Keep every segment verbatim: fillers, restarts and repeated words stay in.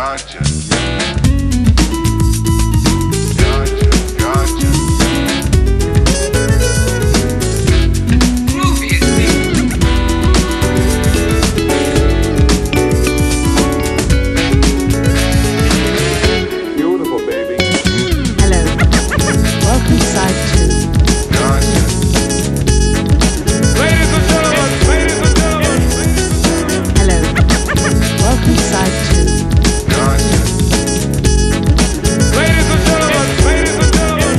gotcha. Gotcha, gotcha. Beautiful, baby. Hello. Welcome to side two. Gotcha. Ladies and gentlemen, ladies and gentlemen. Hello. Welcome to side two. Gotcha. Ladies and gentlemen, ladies and gentlemen.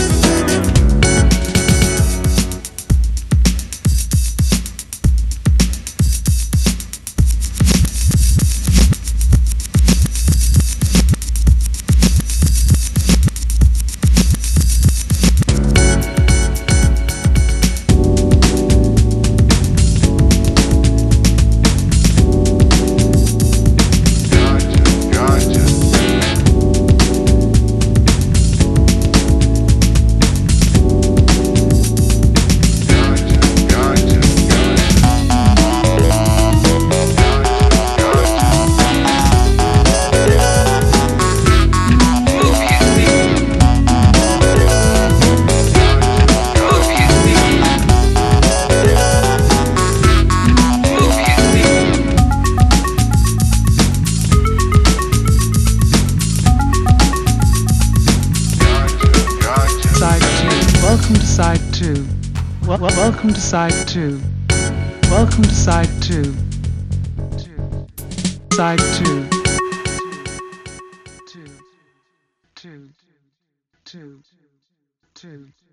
Gotcha, gotcha. Gotcha, gotcha, gotcha. Side two. Welcome to side two. Wel- wel- welcome to side two. Welcome to side two. Side two. Two. Two. Two. Two. Two.